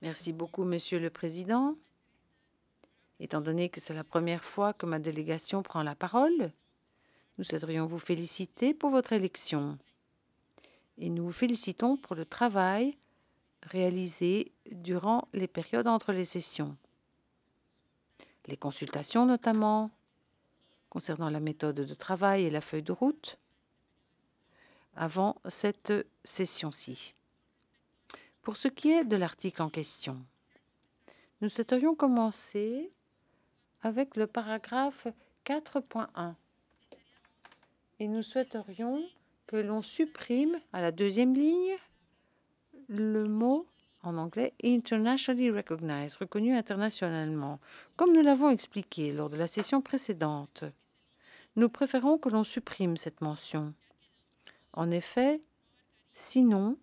Merci beaucoup, Monsieur le Président. Étant donné que c'est la première fois que ma délégation prend la parole, nous souhaiterions vous féliciter pour votre élection. Et nous vous félicitons pour le travail réalisé durant les périodes entre les sessions. Les consultations notamment, concernant la méthode de travail et la feuille de route, avant cette session-ci. Pour ce qui est de l'article en question, nous souhaiterions commencer avec le paragraphe 4.1. Et nous souhaiterions que l'on supprime à la deuxième ligne le mot en anglais internationally recognized, reconnu internationalement. Comme nous l'avons expliqué lors de la session précédente, nous préférons que l'on supprime cette mention. En effet, sinon,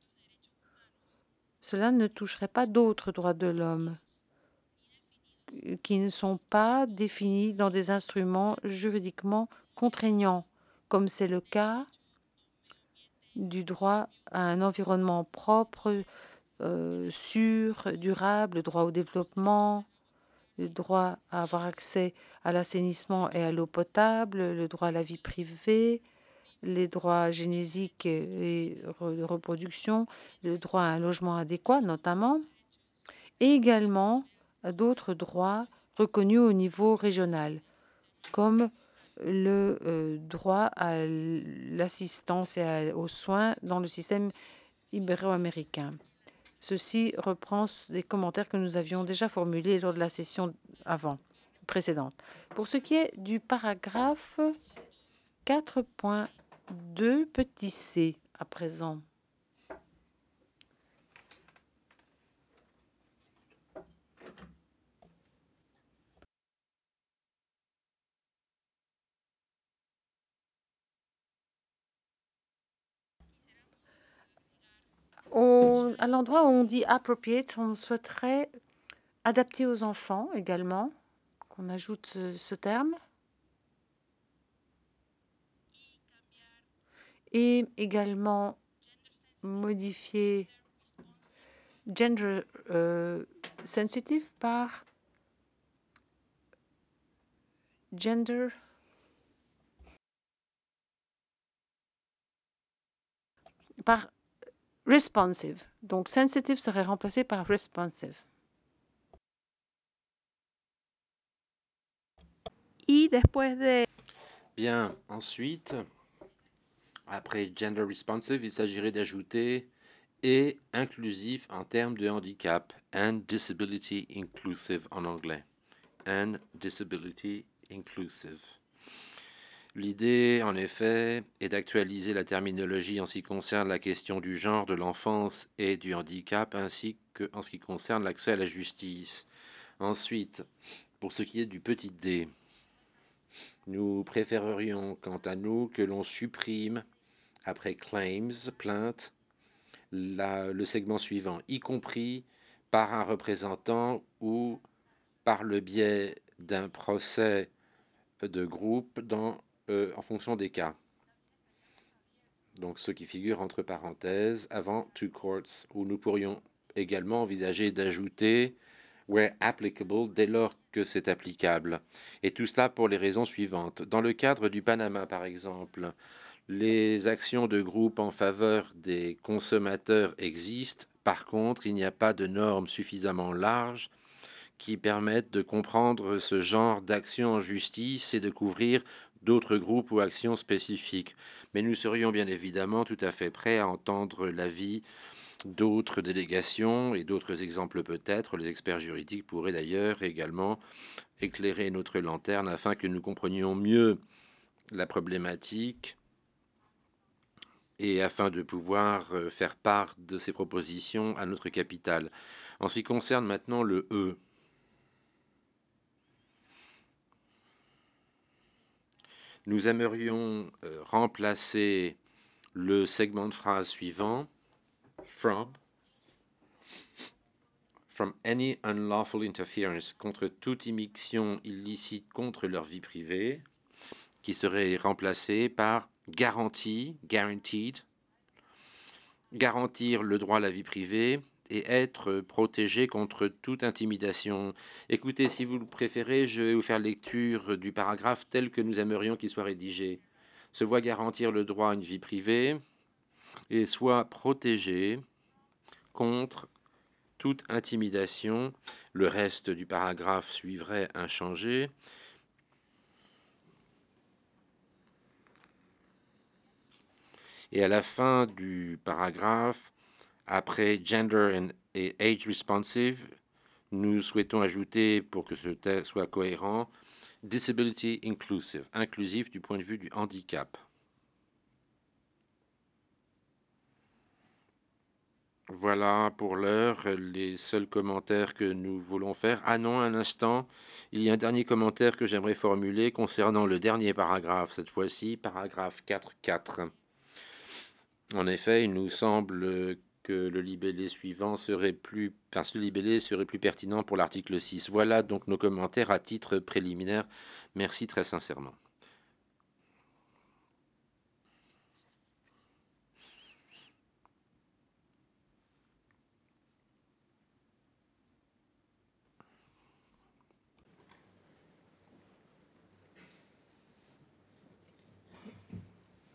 cela ne toucherait pas d'autres droits de l'homme qui ne sont pas définis dans des instruments juridiquement contraignants, comme c'est le cas du droit à un environnement propre, sûr, durable, le droit au développement, le droit à avoir accès à l'assainissement et à l'eau potable, le droit à la vie privée, les droits génésiques et de reproduction, le droit à un logement adéquat notamment, et également d'autres droits reconnus au niveau régional, comme le droit à l'assistance et aux soins dans le système ibéro-américain. Ceci reprend des commentaires que nous avions déjà formulés lors de la session précédente. Pour ce qui est du paragraphe 4.2 petit c à présent. À l'endroit où on dit appropriate, on souhaiterait adapter aux enfants également, qu'on ajoute ce terme. Et également modifier gender sensitive par gender par responsive. Donc sensitive serait remplacé par responsive. Y después de Bien, ensuite, après gender responsive, il s'agirait d'ajouter et inclusif en termes de handicap, and disability inclusive en anglais. And disability inclusive. L'idée, en effet, est d'actualiser la terminologie en ce qui concerne la question du genre, de l'enfance et du handicap, ainsi qu'en ce qui concerne l'accès à la justice. Ensuite, pour ce qui est du petit d, nous préférerions, quant à nous, que l'on supprime, après claims, plainte, le segment suivant, y compris par un représentant ou par le biais d'un procès de groupe en fonction des cas. Donc ce qui figure entre parenthèses avant two courts, où nous pourrions également envisager d'ajouter where applicable dès lors que c'est applicable. Et tout cela pour les raisons suivantes. Dans le cadre du Panama, par exemple, les actions de groupe en faveur des consommateurs existent. Par contre, il n'y a pas de normes suffisamment larges qui permettent de comprendre ce genre d'action en justice et de couvrir d'autres groupes ou actions spécifiques. Mais nous serions bien évidemment tout à fait prêts à entendre l'avis d'autres délégations et d'autres exemples peut-être. Les experts juridiques pourraient d'ailleurs également éclairer notre lanterne afin que nous comprenions mieux la problématique et afin de pouvoir faire part de ces propositions à notre capitale. En ce qui concerne maintenant le E, nous aimerions remplacer le segment de phrase suivant from any unlawful interference, contre toute immixtion illicite contre leur vie privée, qui serait remplacé par garantie, guaranteed, garantir le droit à la vie privée et être protégé contre toute intimidation. Écoutez, si vous le préférez, je vais vous faire lecture du paragraphe tel que nous aimerions qu'il soit rédigé. Se voit garantir le droit à une vie privée et soit protégé contre toute intimidation. Le reste du paragraphe suivrait inchangé. Et à la fin du paragraphe, après gender et age responsive, nous souhaitons ajouter, pour que ce texte soit cohérent, disability inclusive, inclusif du point de vue du handicap. Voilà pour l'heure les seuls commentaires que nous voulons faire. Ah non, un instant, il y a un dernier commentaire que j'aimerais formuler concernant le dernier paragraphe, cette fois-ci, paragraphe 4.4. En effet, il nous semble que le libellé suivant serait plus, enfin, ce libellé serait plus pertinent pour l'article 6. Voilà donc nos commentaires à titre préliminaire. Merci très sincèrement.